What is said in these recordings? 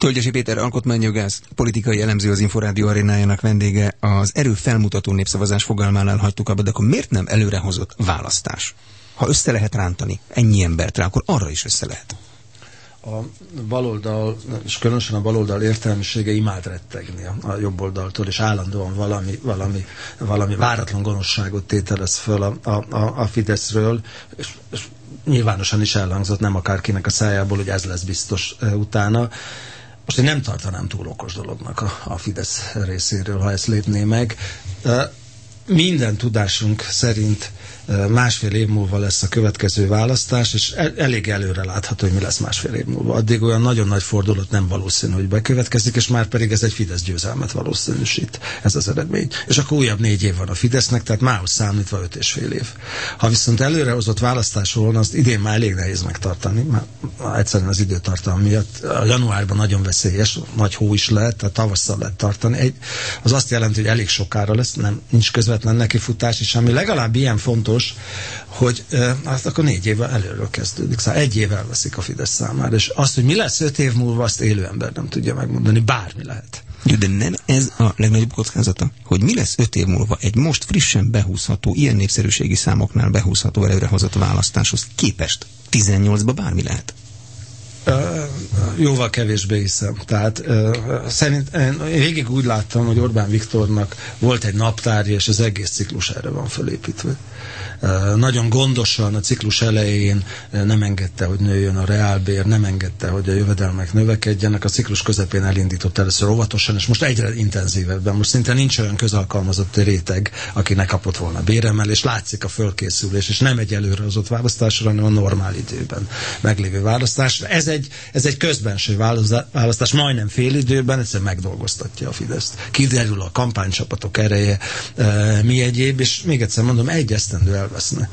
Tölgyesi Péter alkotmányjogász, politikai elemző, az Inforádió arénájának vendége. Az erő felmutató népszavazás fogalmánál hagytuk abba, de akkor miért nem előrehozott választás? Ha össze lehet rántani ennyi embert rá, akkor arra is össze lehet. A baloldal, és különösen a baloldal értelmisége imád rettegni a jobb oldaltól, és állandóan valami váratlan gonoszságot tételez föl a Fideszről, és nyilvánosan is elhangzott, nem akárkinek a szájából, hogy ez lesz biztos utána. Most én nem tartanám túl okos dolognak a Fidesz részéről, ha ezt lépné meg. Minden tudásunk szerint másfél év múlva lesz a következő választás, és elég előre látható, hogy mi lesz másfél év múlva. Addig olyan nagyon nagy fordulat nem valószínű, hogy bekövetkezik, és már pedig ez egy Fidesz győzelmet valószínűsít, ez az eredmény. És akkor újabb 4 év van a Fidesznek, tehát mához számítva 5,5 év. Ha viszont előrehozott választás volna, azt idén már elég nehéz megtartani, már egyszerűen az időtartam miatt. A januárban nagyon veszélyes, nagy hó is lehet, tehát tavasszal lehet tartani. Az azt jelenti, hogy elég sokára lesz, nincs közvetlen nekifutás, és ami legalább ilyen fontos, hogy azt akkor 4 évvel előről kezdődik. Szóval 1 év elveszik a Fidesz számára. És azt, hogy mi lesz 5 év múlva, azt élő ember nem tudja megmondani. Bármi lehet. De nem ez a legnagyobb kockázata? Hogy mi lesz 5 év múlva egy most frissen behúzható, ilyen népszerűségi számoknál behúzható előrehozott választáshoz képest 18-ba bármi lehet? Jóval kevésbé hiszem. Tehát én végig úgy láttam, hogy Orbán Viktornak volt egy naptárja, és az egész ciklus erre van felépítve. Nagyon gondosan a ciklus elején nem engedte, hogy nőjön a reálbér, nem engedte, hogy a jövedelmek növekedjenek, a ciklus közepén elindított először óvatosan, és most egyre intenzívebben. Most szinte nincs olyan közalkalmazott réteg, aki ne kapott volna béremelés, látszik a fölkészülés, és nem egy előrehozott választásra, hanem a normál időben meglévő választás. Ez egy közbenső választás, majdnem fél időben, egyszerűen megdolgoztatja a Fideszt. Kiderül a kampánycsapatok ereje, mi egyéb, és még egyszer mondom, egy esztendő elveszne.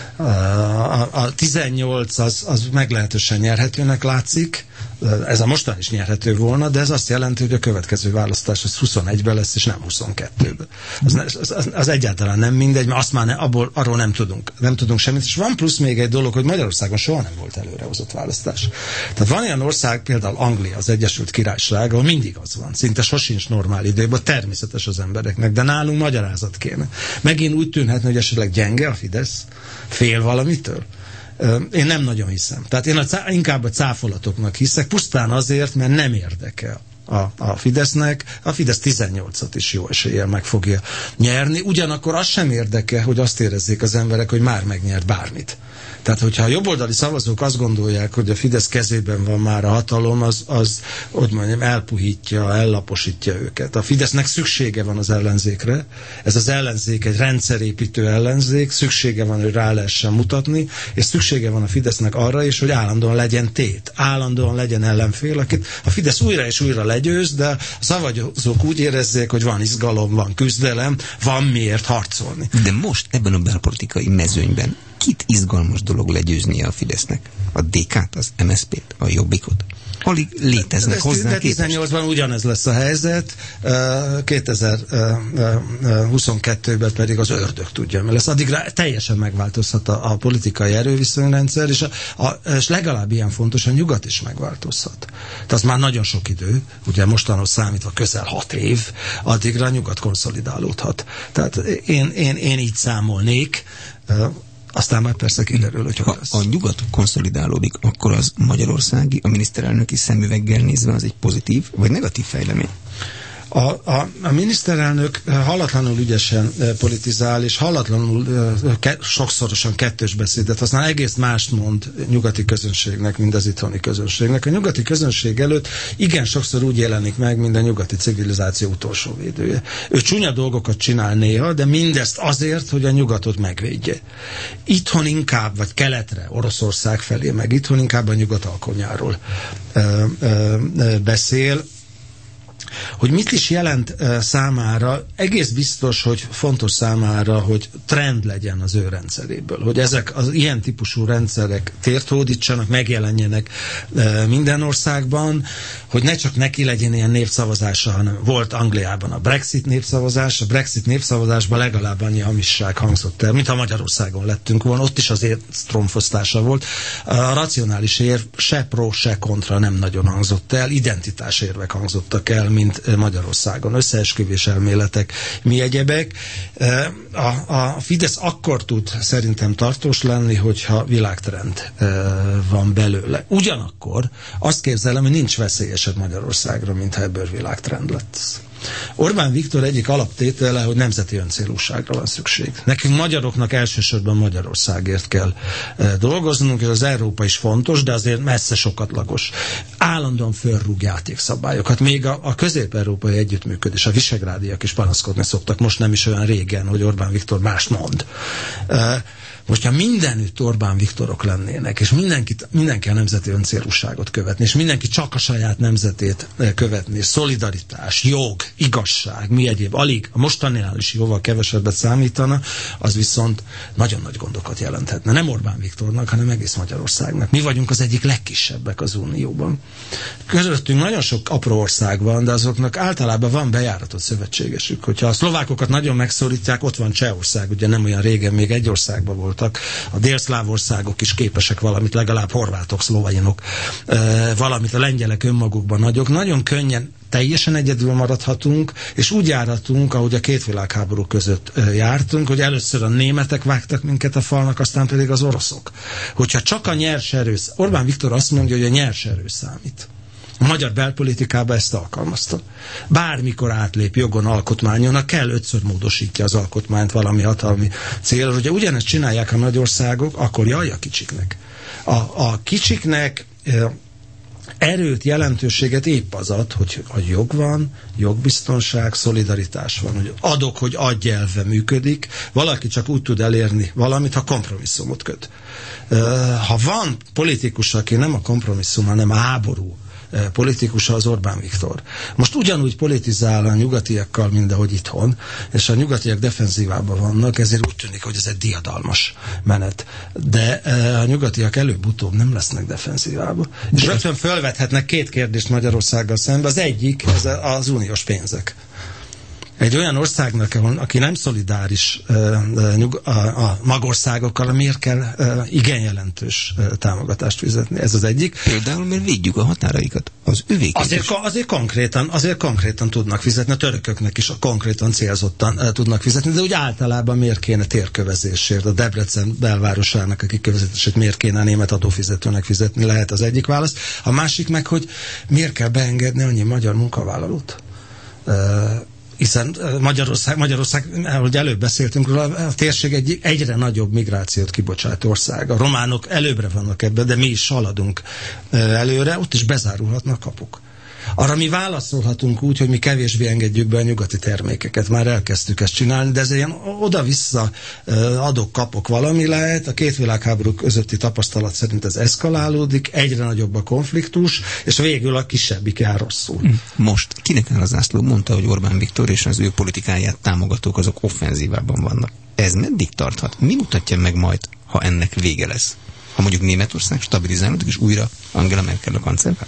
A 18 az meglehetősen nyerhetőnek látszik, ez a mostan is nyerhető volna, de ez azt jelenti, hogy a következő választás az 21-ben lesz, és nem 22-ben. Az egyáltalán nem mindegy, mert azt már arról nem tudunk semmit, és van plusz még egy dolog, hogy Magyarországon soha nem volt előrehozott választás. Tehát van olyan ország, például Anglia, az Egyesült Királyság, ahol mindig az van, szinte sosincs normál időben, természetes az embereknek, de nálunk magyarázat kéne. Megint úgy tűnhetne, hogy esetleg gyenge a Fidesz, fél valamitől. Én nem nagyon hiszem. Tehát én inkább a cáfolatoknak hiszek, pusztán azért, mert nem érdekel a Fidesznek. A Fidesz 18-at is jó eséllyel meg fogja nyerni. Ugyanakkor az sem érdekel, hogy azt érezzék az emberek, hogy már megnyert bármit. Tehát, hogyha a jobboldali szavazók azt gondolják, hogy a Fidesz kezében van már a hatalom, az hogy mondjam, elpuhítja, ellaposítja őket. A Fidesznek szüksége van az ellenzékre. Ez az ellenzék egy rendszerépítő ellenzék, szüksége van, hogy rá lehessen mutatni, és szüksége van a Fidesznek arra is, hogy állandóan legyen tét, állandóan legyen ellenfél, akit a Fidesz újra és újra legyőz, de a szavazók úgy érezzék, hogy van izgalom, van küzdelem, van miért harcolni. De most ebben a belpolitikai mezőnyben kit izgalmas dolog legyőznie a Fidesznek? A DK-t, az MSZP-t, a Jobbikot? Alig léteznek hozzá képest. 18-ban ugyanez lesz a helyzet, 2022-ben pedig az ördög tudja, mert lesz. Addigra teljesen megváltozhat a politikai erőviszonyrendszer, és legalább ilyen fontos, a nyugat is megváltozhat. Tehát az már nagyon sok idő, ugye mostanos számítva közel 6 év, addigra a nyugat konszolidálódhat. Tehát én így számolnék, aztán már persze kiderül, hogy ha a nyugat konszolidálódik, akkor az magyarországi, a miniszterelnöki szemüveggel nézve az egy pozitív vagy negatív fejlemény? A miniszterelnök hallatlanul ügyesen politizál, és hallatlanul sokszorosan kettős beszédet használ, egész mást mond nyugati közönségnek, mint az itthoni közönségnek. A nyugati közönség előtt igen sokszor úgy jelenik meg, mint a nyugati civilizáció utolsó védője. Ő csúnya dolgokat csinál néha, de mindezt azért, hogy a nyugatot megvédje. Itthon inkább, vagy keletre, Oroszország felé, meg itthon inkább a nyugat alkonyáról beszél. hogy mit is jelent számára, egész biztos, hogy fontos számára, hogy trend legyen az ő rendszeréből, hogy ezek az ilyen típusú rendszerek tért hódítsanak, megjelenjenek minden országban, hogy ne csak neki legyen ilyen népszavazása, hanem volt Angliában a Brexit népszavazásban legalább annyi hamisság hangzott el, mintha Magyarországon lettünk volna, ott is azért tromfosztása volt. A racionális érv se pro, se kontra nem nagyon hangzott el, identitásérvek hangzottak el, mint Magyarországon, összeesküvés elméletek, mi egyebek. A Fidesz akkor tud szerintem tartós lenni, hogyha világtrend van belőle. Ugyanakkor azt képzelem, hogy nincs veszélyesebb Magyarországra, mintha ebből világtrend lett. Orbán Viktor egyik alaptétele, hogy nemzeti öncélúságra van szükség. Nekünk magyaroknak elsősorban Magyarországért kell dolgoznunk, és az Európa is fontos, de azért messze sokatlagos. Állandóan fölrúg játékszabályokat. Még a közép-európai együttműködés, a visegrádiak is panaszkodni szoktak, most nem is olyan régen, hogy Orbán Viktor mást mond. Most, ha mindenütt Orbán Viktorok lennének, és mindenki a nemzeti öncélúságot követni, és mindenki csak a saját nemzetét követni, és szolidaritás, jog, igazság, mi egyéb, alig a mostaninál is jóval kevesebbet számítana, az viszont nagyon nagy gondokat jelenthetne. Nem Orbán Viktornak, hanem egész Magyarországnak. Mi vagyunk az egyik legkisebbek az Unióban. Közöttünk nagyon sok apró ország van, de azoknak általában van bejáratott szövetségesük. Hogyha a szlovákokat nagyon megszólítják, ott van Csehország, ugye nem olyan régen még egy országban volt. A délszláv országok is képesek valamit, legalább horvátok, szlovénok, valamit, a lengyelek önmagukban nagyok. Nagyon könnyen teljesen egyedül maradhatunk, és úgy járhatunk, ahogy a két világháború között jártunk, hogy először a németek vágtak minket a falnak, aztán pedig az oroszok. Hogyha csak a nyers erő, Orbán Viktor azt mondja, hogy a nyers erő számít. A magyar belpolitikában ezt alkalmazta. Bármikor átlép jogon, alkotmányon, kell 5-ször módosítja az alkotmányt valami hatalmi célra. Hogyha ugyanezt csinálják a nagy országok, akkor jaj a kicsiknek. A kicsiknek erőt, jelentőséget épp az ad, hogy a jog van, jogbiztonság, szolidaritás van. Hogy adok, hogy adjelve működik, valaki csak úgy tud elérni valamit, ha kompromisszumot köt. Ha van politikus, aki nem a kompromisszum, hanem a háború politikusa, az Orbán Viktor. Most ugyanúgy politizál a nyugatiakkal, mint ahogy itthon, és a nyugatiak defenzívában vannak, ezért úgy tűnik, hogy ez egy diadalmas menet. De a nyugatiak előbb-utóbb nem lesznek defenzívában. És rögtön fölvethetnek két kérdést Magyarországgal szemben. Az egyik, ez az uniós pénzek. Egy olyan országnak, aki nem szolidáris a magországokkal, miért kell igen jelentős támogatást fizetni? Ez az egyik. Például, mert védjük a határaikat. Az övéket azért konkrétan tudnak fizetni, a törököknek is konkrétan célzottan tudnak fizetni, de úgy általában miért kéne térkövezésért, a Debrecen belvárosának a kikövezetését miért kéne a német adófizetőnek fizetni, lehet az egyik válasz. A másik meg, hogy miért kell beengedni annyi magyar munkavállalót? Hiszen Magyarország, ahogy előbb beszéltünk róla, a térség egyre nagyobb migrációt kibocsátó ország. A románok előbbre vannak ebben, de mi is haladunk előre, ott is bezárulhatnak kapuk. Arra mi válaszolhatunk úgy, hogy mi kevésbé engedjük be a nyugati termékeket. Már elkezdtük ezt csinálni, de ez ilyen oda-vissza adok-kapok valami lehet. A két világháború közötti tapasztalat szerint ez eszkalálódik, egyre nagyobb a konfliktus, és végül a kisebbik jár rosszul. Most kinek áll az zászló? Mondta, hogy Orbán Viktor és az ő politikáját támogatók azok offenzívában vannak. Ez meddig tarthat? Mi mutatja meg majd, ha ennek vége lesz? Ha mondjuk Németország stabilizálódik, és újra Angela Merkel a kancellár?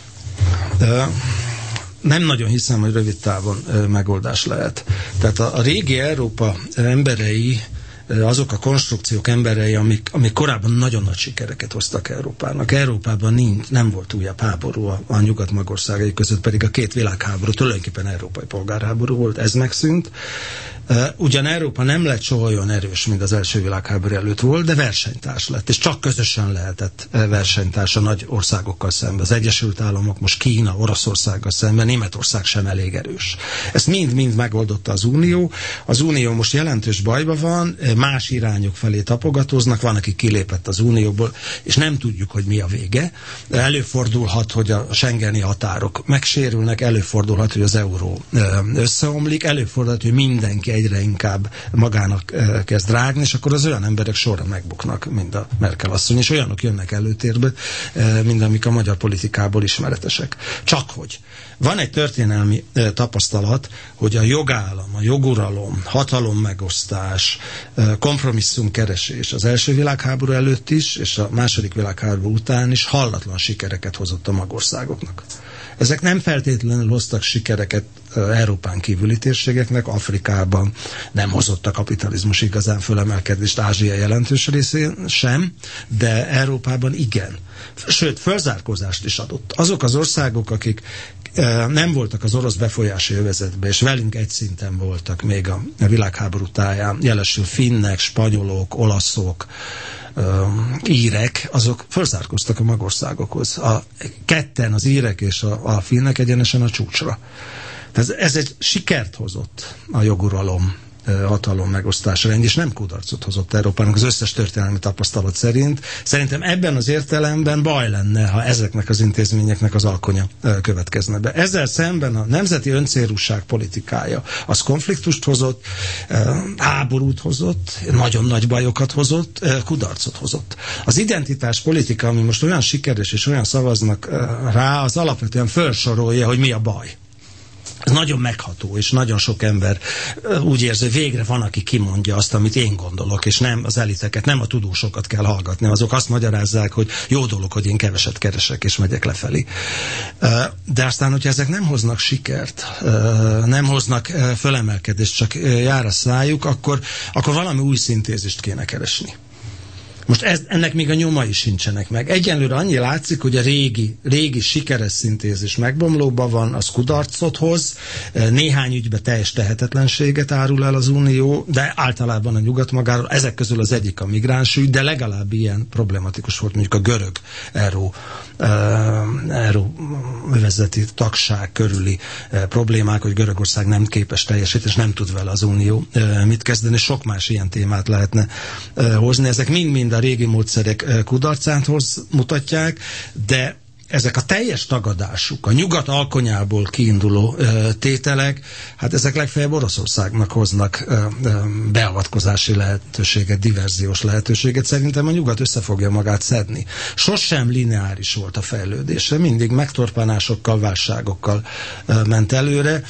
Nem nagyon hiszem, hogy rövid távon megoldás lehet. Tehát a régi Európa emberei, azok a konstrukciók emberei, amik korábban nagyon nagy sikereket hoztak Európának. Európában nem volt újabb háború a nyugat-magországai között, pedig a két világháború tulajdonképpen európai polgárháború volt, ez megszűnt. Ugyan Európa nem lett soha olyan erős, mint az első világháború előtt volt, de versenytárs lett, és csak közösen lehetett versenytárs a nagy országokkal szemben. Az Egyesült Államok, most Kína, Oroszországgal szemben, Németország sem elég erős. Ezt mind-mind megoldotta az Unió. Az Unió most jelentős bajban van, más irányok felé tapogatóznak, van, aki kilépett az Unióból, és nem tudjuk, hogy mi a vége. Előfordulhat, hogy a schengeni határok megsérülnek, előfordulhat, hogy az euró összeomlik, előfordulhat, hogy mindenki egyre inkább magának kezd rágni, és akkor az olyan emberek sorra megbuknak, mint a Merkel asszony, és olyanok jönnek előtérbe, mint amik a magyar politikából ismeretesek. Csak hogy van egy történelmi tapasztalat, hogy a jogállam, a joguralom, hatalommegosztás, kompromisszumkeresés az első világháború előtt is, és a második világháború után is hallatlan sikereket hozott a magországoknak. Ezek nem feltétlenül hoztak sikereket Európán kívüli térségeknek, Afrikában nem hozott a kapitalizmus igazán fölemelkedést, Ázsia jelentős részén sem, de Európában igen. Sőt, fölzárkózást is adott. Azok az országok, akik nem voltak az orosz befolyási övezetben, és velünk egy szinten voltak még a világháború táján, jelesül finnek, spanyolok, olaszok, írek, azok fölzárkóztak a magországokhoz. Ketten az írek és a finnek egyenesen a csúcsra. Tehát ez egy sikert hozott a joguralom, hatalom megosztásra, és nem kudarcot hozott Európának az összes történelmi tapasztalat szerint. Szerintem ebben az értelemben baj lenne, ha ezeknek az intézményeknek az alkonya következne be. Ezzel szemben a nemzeti öncélúság politikája az konfliktust hozott, háborút hozott, nagyon nagy bajokat hozott, kudarcot hozott. Az identitás politika, ami most olyan sikeres és olyan szavaznak rá, az alapvetően felsorolja, hogy mi a baj. Ez nagyon megható, és nagyon sok ember úgy érzi, hogy végre van, aki kimondja azt, amit én gondolok, és nem az eliteket, nem a tudósokat kell hallgatni. Azok azt magyarázzák, hogy jó dolog, hogy én keveset keresek, és megyek lefelé. De aztán, hogyha ezek nem hoznak sikert, nem hoznak fölemelkedést, csak jár a szájuk, akkor valami új szintézist kéne keresni. Most ennek még a nyomai sincsenek meg. Egyenlőre annyi látszik, hogy a régi sikeres szintézis megbomlóban van, az kudarcot hoz, néhány ügyben teljes tehetetlenséget árul el az Unió, de általában a nyugat magáról, ezek közül az egyik a migránsügy, de legalább ilyen problematikus volt mondjuk a görög euróövezeti tagság körüli problémák, hogy Görögország nem képes teljesíteni, és nem tud vele az Unió mit kezdeni. Sok más ilyen témát lehetne hozni. Ezek mind a régi módszerek kudarcát mutatják, de ezek a teljes tagadásuk, a nyugat alkonyából kiinduló tételek, hát ezek legfeljebb Oroszországnak hoznak beavatkozási lehetőséget, diverziós lehetőséget. Szerintem a nyugat össze fogja magát szedni. Sosem lineáris volt a fejlődése, mindig megtorpanásokkal, válságokkal ment előre.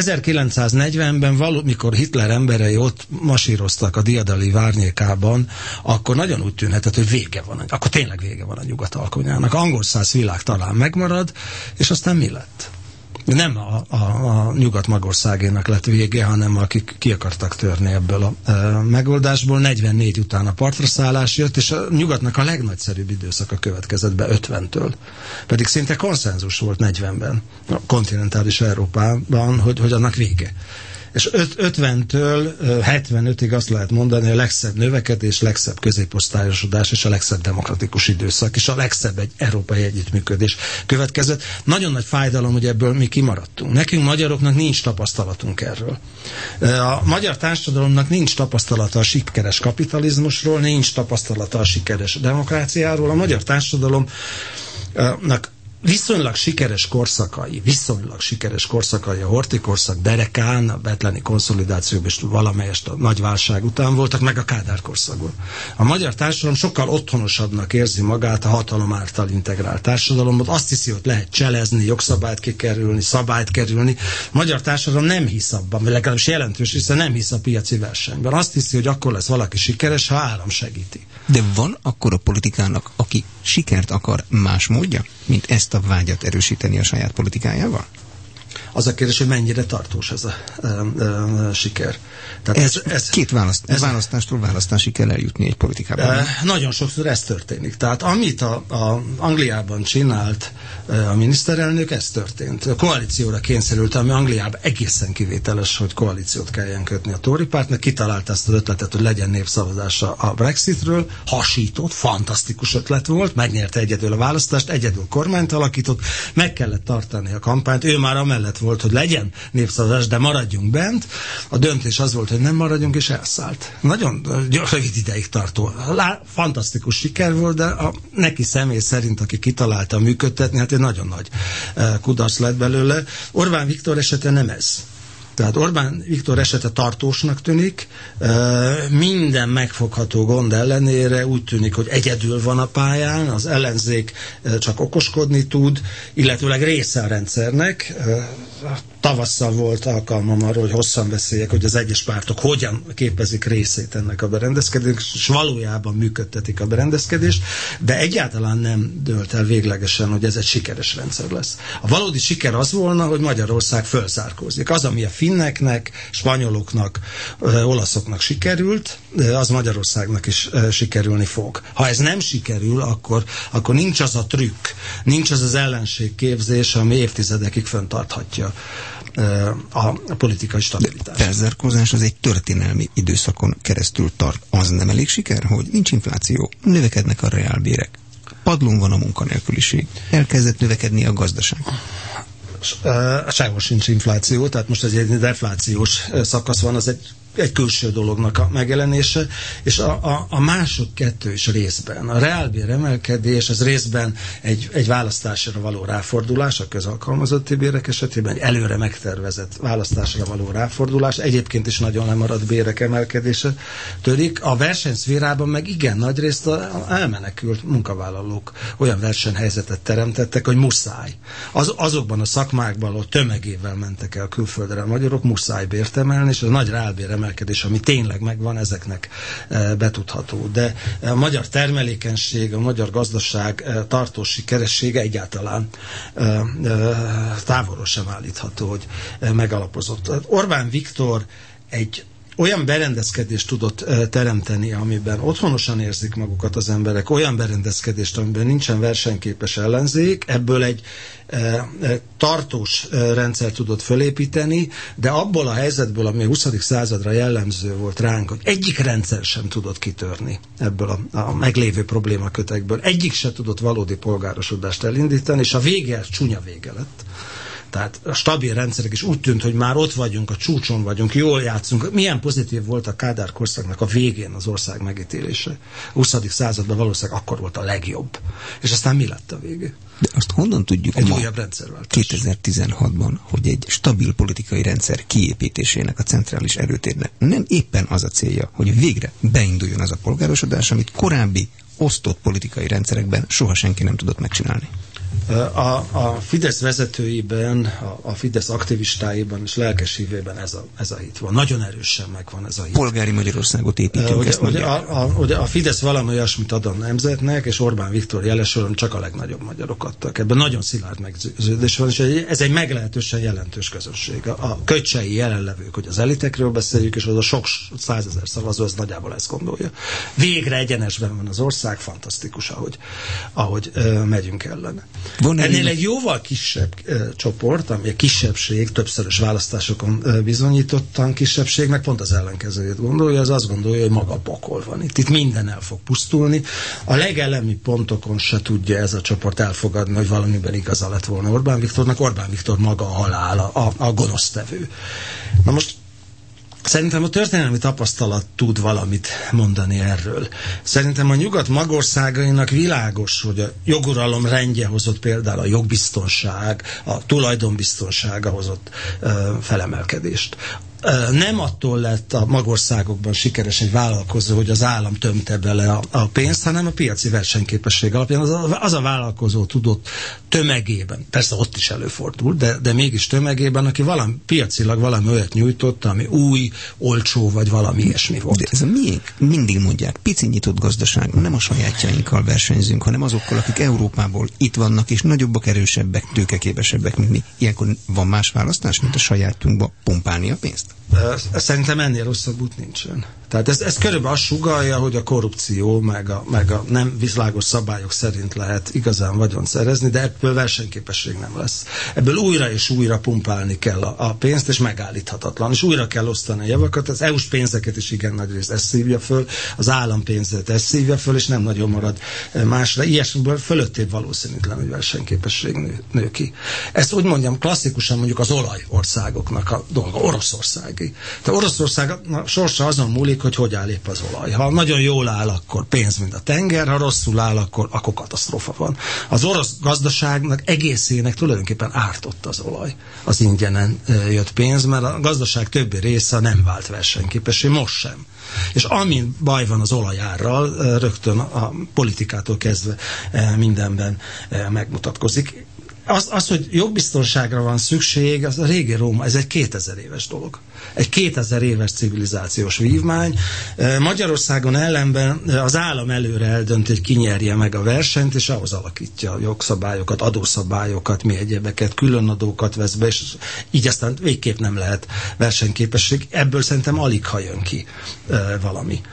1940-ben mikor Hitler emberei ott masíroztak a diadali várnyékában, akkor nagyon úgy tűnhetett, hogy vége van. Akkor tényleg vége van a nyugat alkonyának. Angol száz világ talán megmarad, és aztán mi lett? Nem a nyugat magországének lett vége, hanem akik ki akartak törni ebből a megoldásból. 44 után a partra szállás jött, és a nyugatnak a legnagyszerűbb időszaka következett be 50-től. Pedig szinte konszenzus volt 40-ben, a kontinentális Európában, hogy annak vége. És 50-től 75-ig azt lehet mondani, hogy a legszebb növekedés, legszebb középosztályosodás és a legszebb demokratikus időszak, és a legszebb egy európai együttműködés következett. Nagyon nagy fájdalom, hogy ebből mi kimaradtunk. Nekünk magyaroknak nincs tapasztalatunk erről. A magyar társadalomnak nincs tapasztalata a sikeres kapitalizmusról, nincs tapasztalata a sikeres demokráciáról. A magyar társadalomnak viszonylag sikeres korszakai, a Horthy korszak, Derekán, a betleni konszolidációban és valamelyest a nagy válság után voltak, meg a Kádár korszakban. A magyar társadalom sokkal otthonosabbnak érzi magát a hatalom által integrált társadalomban. Azt hiszi, hogy lehet cselezni, jogszabályt kikerülni, szabályt kerülni. A magyar társadalom nem hisz abban, vagy legalábbis jelentős része nem hisz a piaci versenyben. Azt hiszi, hogy akkor lesz valaki sikeres, ha állam segíti. De van akkor a politikának, aki sikert akar, más módja, mint ezt a vágyat erősíteni a saját politikájával? Az a kérdés, hogy mennyire tartós ez a siker. Tehát ez két választástól választásig kell eljutni egy politikában. Nagyon sokszor ez történik. Tehát amit a Angliában csinált a miniszterelnök, ez történt. A koalícióra kényszerült, ami Angliában egészen kivételes, hogy koalíciót kelljen kötni a Tory pártnak. Kitalálta ezt az ötletet, hogy legyen népszavazása a Brexitről. Hasított, fantasztikus ötlet volt, megnyerte egyedül a választást, egyedül kormányt alakított, meg kellett tartani a kampányt. Ő már amellett volt, hogy legyen népszavazás, de maradjunk bent. A döntés az volt, hogy nem maradjunk, és elszállt. Nagyon rövid ideig tartó. Fantasztikus siker volt, de neki személy szerint, aki kitalálta működtetni, hát egy nagyon nagy kudarc lett belőle. Orbán Viktor esete nem ez. Tehát Orbán Viktor esete tartósnak tűnik, minden megfogható gond ellenére úgy tűnik, hogy egyedül van a pályán, az ellenzék csak okoskodni tud, illetőleg része a rendszernek. Tavasszal volt alkalmam arról, hogy hosszan beszéljek, hogy az egyes pártok hogyan képezik részét ennek a berendezkedésnek, és valójában működtetik a berendezkedést, de egyáltalán nem dőlt el véglegesen, hogy ez egy sikeres rendszer lesz. A valódi siker az volna, hogy Magyarország fölzárkózik. Az, ami a finneknek, spanyoloknak, olaszoknak sikerült, az Magyarországnak is sikerülni fog. Ha ez nem sikerül, akkor nincs az a trükk, nincs az az ellenségképzés, ami évtizedekig fenntarthatja a politikai stabilitást. De felzárkózás az egy történelmi időszakon keresztül tart. Az nem elég siker, hogy nincs infláció, növekednek a reálbérek, padlón van a munkanélküliség, elkezdett növekedni a gazdaság. Sehol sincs infláció, tehát most egy deflációs szakasz van, az egy külső dolognak a megjelenése, és a mások kettő is részben. A reálbér emelkedés, az részben egy választásra való ráfordulás, a közalkalmazotti bérek esetében, egy előre megtervezett választásra való ráfordulás, egyébként is nagyon lemaradt bérek emelkedése törik. A versenyszférában meg igen nagy részt elmenekült munkavállalók olyan versenyhelyzetet teremtettek, hogy muszáj. Azokban a szakmákban, ahol tömegével mentek el külföldre a magyarok, muszáj bért emelni, és a nagy reálbér emelkedés, ami tényleg megvan, ezeknek betudható. De a magyar termelékenység, a magyar gazdaság tartós sikeressége egyáltalán távolról sem állítható, hogy megalapozott. Orbán Viktor egy olyan berendezkedést tudott teremteni, amiben otthonosan érzik magukat az emberek, olyan berendezkedést, amiben nincsen versenyképes ellenzék, ebből egy tartós rendszer tudott fölépíteni, de abból a helyzetből, ami a 20. századra jellemző volt ránk, hogy egyik rendszer sem tudott kitörni ebből a meglévő problémakötekből, egyik se tudott valódi polgárosodást elindítani, és a vége csúnya vége lett. Tehát a stabil rendszerek is úgy tűnt, hogy már ott vagyunk, a csúcson vagyunk, jól játszunk. Milyen pozitív volt a Kádár korszaknak a végén az ország megítélése. A 20. században valószínűleg akkor volt a legjobb. És aztán mi lett a vége? De azt honnan tudjuk egy újabb rendszerváltás 2016-ban, hogy egy stabil politikai rendszer kiépítésének a centrális erőtérnek nem éppen az a célja, hogy végre beinduljon az a polgárosodás, amit korábbi osztott politikai rendszerekben soha senki nem tudott megcsinálni. A Fidesz vezetőiben, a Fidesz aktivistáiban és lelkes hívében ez a hit van. Nagyon erősen megvan ez a hit. Polgári Magyarországot építünk, ezt mondják. A Fidesz valami olyasmit ad a nemzetnek, és Orbán Viktor jelesül, csak a legnagyobb magyarok adtak. Ebben nagyon szilárd meggyőződés van, és ez egy meglehetősen jelentős közösség. A köcsei jelenlevők, hogy az elitekről beszéljük, és az a sok százezer szavazó, az nagyjából ezt gondolja. Végre egyenesben van az ország, fantasztikus, ahogy megyünk ellene. Ennél egy jóval kisebb csoport, ami a kisebbség, többszörös választásokon bizonyítottan kisebbség, meg pont az ellenkezőjét gondolja, az azt gondolja, hogy maga pokol van itt. Itt minden el fog pusztulni. A legelemi pontokon se tudja ez a csoport elfogadni, hogy valamiben igaza lett volna Orbán Viktornak. Orbán Viktor maga a halál, a gonosztevő. Na most szerintem a történelmi tapasztalat tud valamit mondani erről. Szerintem a nyugat magországainak világos, hogy a joguralom rendje hozott például a jogbiztonság, a tulajdonbiztonsága hozott felemelkedést. Nem attól lett a magországokban sikeres egy vállalkozó, hogy az állam tömte bele a pénzt, hanem a piaci versenyképesség alapján az a vállalkozó tudott tömegében, persze ott is előfordul, de mégis tömegében, aki piacilag valami olyat nyújtott, ami új, olcsó, vagy valami ilyesmi volt. De ez a miénk, mindig mondják, pici nyitott gazdaság, nem a sajátjainkkal versenyzünk, hanem azokkal, akik Európából itt vannak, és nagyobbak, erősebbek, tőkeképesebbek, mint mi. Ilyenkor van más választás, mint a sajátjunkba pumpálni a pénzt? Szerintem ennél rosszabb út nincsen. Tehát ez körülbelül azt sugallja, hogy a korrupció meg a nem világos szabályok szerint lehet igazán vagyont szerezni, de ebből versenyképesség nem lesz. Ebből újra és újra pumpálni kell a pénzt, és megállíthatatlan. És újra kell osztani a javakat. Az EU-s pénzeket is igen nagy részt ez szívja föl, az állampénzet ez szívja föl, és nem nagyon marad másra. Ilyesmiből fölöttébb valószínűtlen, hogy versenyképesség nő ki. Ezt úgy mondjam, klasszikusan mondjuk az olajországoknak a dolga, Oroszország. gazdasági. Tehát Oroszország sorsa azon múlik, hogy áll épp az olaj. Ha nagyon jól áll, akkor pénz, mint a tenger, ha rosszul áll, akkor katasztrófa van. Az orosz gazdaságnak egészének tulajdonképpen ártott az olaj. Az ingyenen jött pénz, mert a gazdaság többi része nem vált versenyképessé, most sem. És amin baj van az olajárral, rögtön a politikától kezdve mindenben megmutatkozik. Az, hogy jogbiztonságra van szükség, az a régi Róma, ez egy 2000 éves dolog. Egy 2000 éves civilizációs vívmány. Magyarországon ellenben az állam előre eldönti, hogy ki nyerje meg a versenyt, és ahhoz alakítja a jogszabályokat, adószabályokat, mi egyebeket, különadókat vesz be, és így aztán végképp nem lehet versenyképesség. Ebből szerintem alig ha jön ki valami.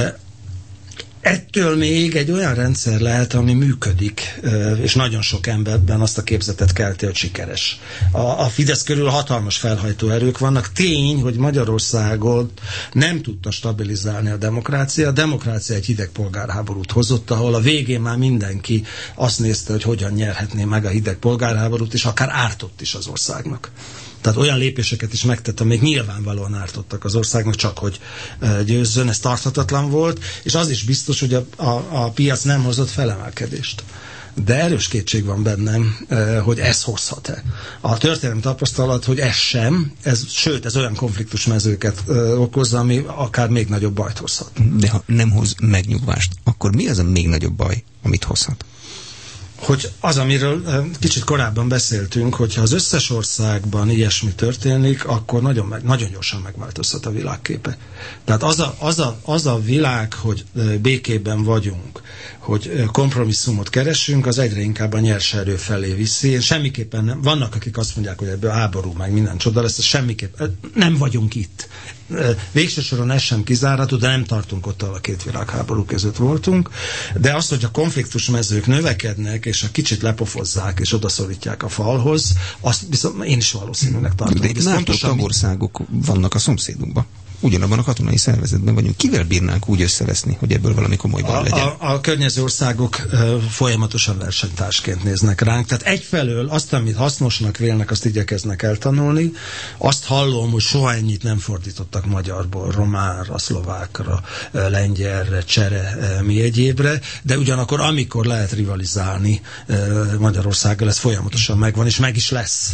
Ettől még egy olyan rendszer lehet, ami működik, és nagyon sok emberben azt a képzetet kelti, hogy sikeres. A Fidesz körül hatalmas felhajtó erők vannak. Tény, hogy Magyarországon nem tudta stabilizálni a demokrácia. A demokrácia egy hideg polgárháborút hozott, ahol a végén már mindenki azt nézte, hogy hogyan nyerhetné meg a hideg polgárháborút, és akár ártott is az országnak. Tehát olyan lépéseket is megtett, amik nyilvánvalóan ártottak az országnak, csak hogy győzzön, ez tarthatatlan volt, és az is biztos, hogy a piac nem hozott felemelkedést. De erős kétség van bennem, hogy ez hozhat-e. A történelmi tapasztalat, hogy ez sem, sőt, ez olyan konfliktusmezőket okozza, ami akár még nagyobb bajt hozhat. De ha nem hoz megnyugvást, akkor mi az a még nagyobb baj, amit hozhat? Hogy az, amiről kicsit korábban beszéltünk, hogyha az összes országban ilyesmi történik, akkor nagyon gyorsan megváltozhat a világképe. Tehát az a világ, hogy békében vagyunk, hogy kompromisszumot keresünk, az egyre inkább a nyers erő felé viszi. Én semmiképpen nem. Vannak, akik azt mondják, hogy ebből háború, meg minden csoda lesz, semmiképp nem vagyunk itt. Végső soron ez sem kizárható, de nem tartunk ott, ahol a két világháború között voltunk. De az, hogy a konfliktusmezők növekednek, és a kicsit lepofozzák, és odaszorítják a falhoz, azt viszont én is valószínűleg tartom. De itt NATO tagországok vannak a szomszédunkban. Ugyanabban a katonai szervezetben vagyunk. Kivel bírnánk úgy összeveszni, hogy ebből valami komoly baj legyen? A környező országok folyamatosan versenytársként néznek ránk. Tehát egyfelől azt, amit hasznosnak vélnek, azt igyekeznek eltanulni. Azt hallom, hogy soha ennyit nem fordítottak magyarból, románra, szlovákra, lengyelre, csere, mi egyébre, de ugyanakkor amikor lehet rivalizálni Magyarországgal, ez folyamatosan megvan, és meg is lesz.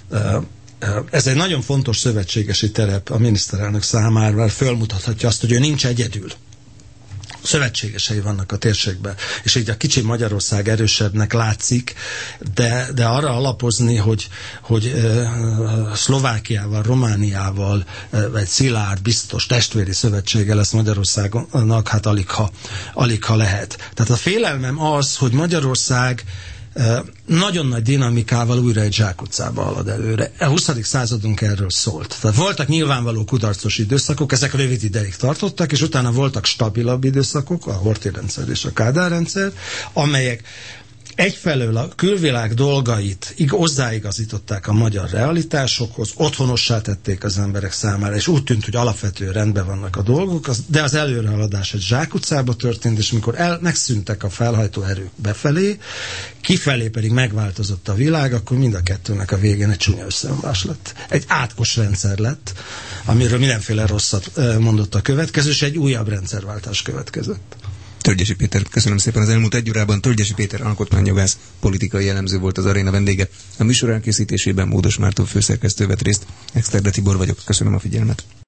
Ez egy nagyon fontos szövetségesi terep a miniszterelnök számára, mert fölmutathatja azt, hogy ő nincs egyedül. Szövetségesei vannak a térségben, és így a kicsi Magyarország erősebbnek látszik, de arra alapozni, hogy Szlovákiával, Romániával egy szilárd, biztos testvéri szövetsége lesz Magyarországnak, hát alig ha lehet. Tehát a félelmem az, hogy Magyarország nagyon nagy dinamikával újra egy zsákutcába halad előre. A 20. századunk erről szólt. Tehát voltak nyilvánvaló kudarcos időszakok, ezek rövid ideig tartottak, és utána voltak stabilabb időszakok, a Horthy rendszer és a Kádár rendszer, amelyek egyfelől a külvilág dolgait hozzáigazították a magyar realitásokhoz, otthonossá tették az emberek számára, és úgy tűnt, hogy alapvetően rendben vannak a dolgok, de az előrehaladás egy zsákutcába történt, és mikor megszűntek a felhajtó erők befelé, kifelé pedig megváltozott a világ, akkor mind a kettőnek a végén egy csúnya összeomlás lett. Egy átkos rendszer lett, amiről mindenféle rosszat mondott a következő, és egy újabb rendszerváltás következett. Tölgyesi Péter, köszönöm szépen az elmúlt egy órában. Tölgyesi Péter alkotmányjogász, politikai elemző volt az Aréna vendége. A műsor elkészítésében Módos Márton főszerkesztő vett részt. Exterde Tibor vagyok, köszönöm a figyelmet.